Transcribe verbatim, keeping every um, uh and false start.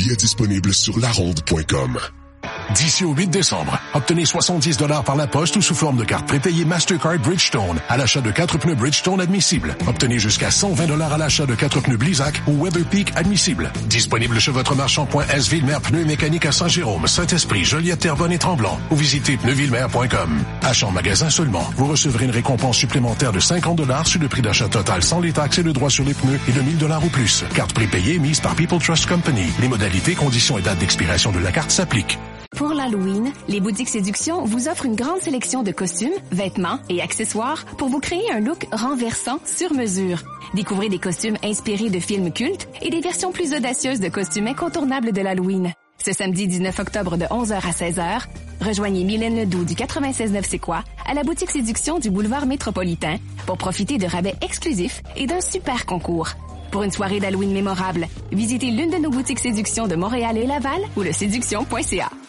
Billets disponibles sur laronde point com. D'ici au huit décembre, obtenez soixante-dix dollars par la poste ou sous forme de carte prépayée Mastercard Bridgestone à l'achat de quatre pneus Bridgestone admissibles. Obtenez jusqu'à cent vingt dollars à l'achat de quatre pneus Blizzak ou Weatherpeak admissibles. Disponible chez votre marchand point S Villemer Pneus Mécaniques à Saint-Jérôme, Saint-Esprit, Joliette, Terrebonne et Tremblant ou visitez pneus villemer point com. Achat en magasin seulement. Vous recevrez une récompense supplémentaire de cinquante dollars sur le prix d'achat total sans les taxes et le droit sur les pneus et de mille dollars ou plus. Carte prépayée mise par People Trust Company. Les modalités, conditions et dates d'expiration de la carte s'appliquent. Pour l'Halloween, les boutiques Séduction vous offrent une grande sélection de costumes, vêtements et accessoires pour vous créer un look renversant sur mesure. Découvrez des costumes inspirés de films cultes et des versions plus audacieuses de costumes incontournables de l'Halloween. Ce samedi dix-neuf octobre de onze heures à seize heures, rejoignez Mylène Ledoux du quatre-vingt-seize neuf C'est quoi à la boutique Séduction du boulevard Métropolitain pour profiter de rabais exclusifs et d'un super concours. Pour une soirée d'Halloween mémorable, visitez l'une de nos boutiques Séduction de Montréal et Laval ou le séduction point c a.